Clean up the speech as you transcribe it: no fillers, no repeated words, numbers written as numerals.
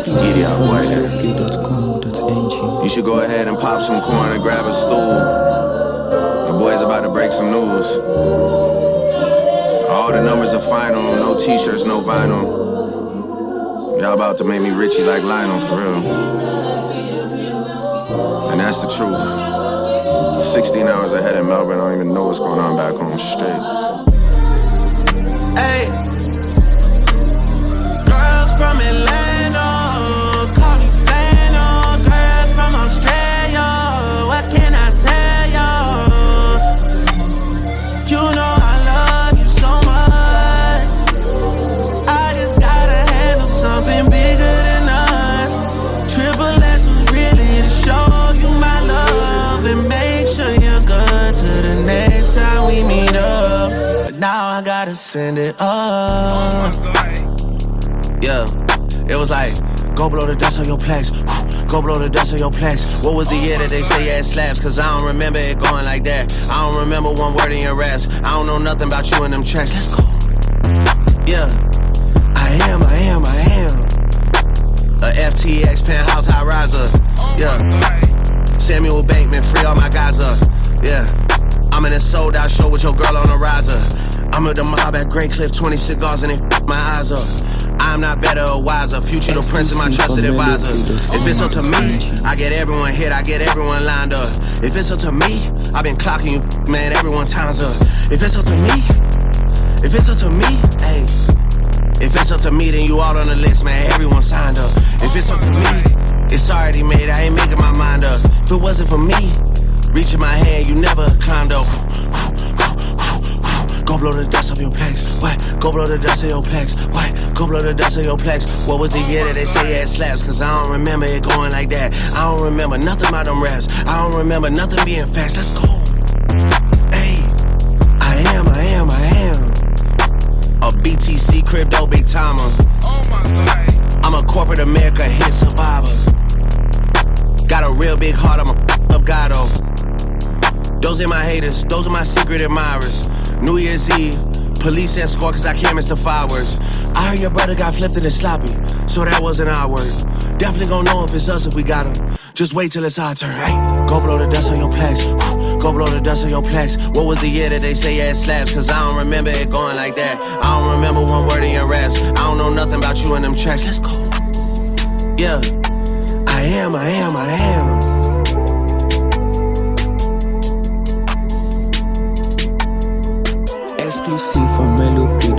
Exclusive from melopay.com.ng. You should go ahead and pop some corn and grab a stool. The boy's about to break some news. All the numbers are final, no t-shirts, no vinyl. Y'all about to make me Richie like Lionel, for real. And that's the truth. 16 hours ahead in Melbourne, I don't even know what's going on back home straight. Hey, girls from Atlanta, call me Santa. Girls from Australia, what can I tell y'all? You know I love you so much. I just gotta handle something bigger than us. Triple S was really to show you my love and make sure you're good to the next time we meet up. But now I gotta send it up. Yeah, it was like, go blow the dust on your plex. Go blow the dust on your plex. What was the year that they say it slaps? Cause I don't remember it going like that. I don't remember one word in your raps. I don't know nothing about you in them tracks. Let's go. Yeah, I am a FTX penthouse high riser. Yeah, Samuel Bankman, free all my guys up. Yeah, I'm in a sold out show with your girl on the riser. I'm with the mob at Great Cliff, 20 cigars and they my eyes up. I'm not better or wiser. Future the prince is my trusted advisor. If it's up to me, I get everyone hit, I get everyone lined up. If it's up to me, I've been clocking you, man, everyone time's up. If it's up to me, hey. If it's up to me, then you all on the list, man, everyone signed up. If it's up to me, it's already made, I ain't making my mind up. If it wasn't for me, reaching my hand, you never climbed up. Go blow the dust off your plex. What? Go blow the dust of your plex. What? Go blow the dust of your plex. What was the year that they say it slaps? Cause I don't remember it going like that. I don't remember nothing about them raps. I don't remember nothing being facts. Let's go. Hey, I am a BTC crypto big timer. Oh my God. I'm a corporate America hit survivor. Got a real big heart, I'm a up guy though. Those ain't my haters, those are my secret admirers. New Year's Eve, police escort cause I can't miss the fireworks. I heard your brother got flipped in the sloppy, so that wasn't our word. Definitely gon' know if it's us if we got him. Just wait till it's our turn. Hey, go blow the dust on your plex. Go blow the dust on your plex. What was the year that they say it slaps? Cause I don't remember it going like that. I don't remember one word in your raps. I don't know nothing about you in them tracks. Let's go. Yeah, I am. Exclusive from melopay.com.ng.